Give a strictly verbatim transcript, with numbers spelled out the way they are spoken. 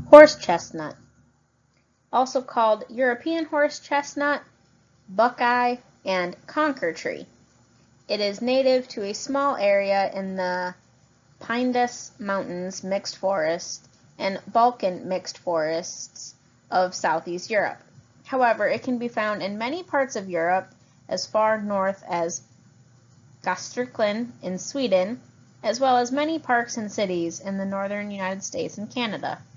Horse chestnut, also called European horse chestnut, buckeye, and Conker tree. It is native to a small area in the Pindus Mountains mixed forests and Balkan mixed forests of southeast Europe. However, it can be found in many parts of Europe as far north as Gästrikland in Sweden, as well as many parks and cities in the northern United States and Canada.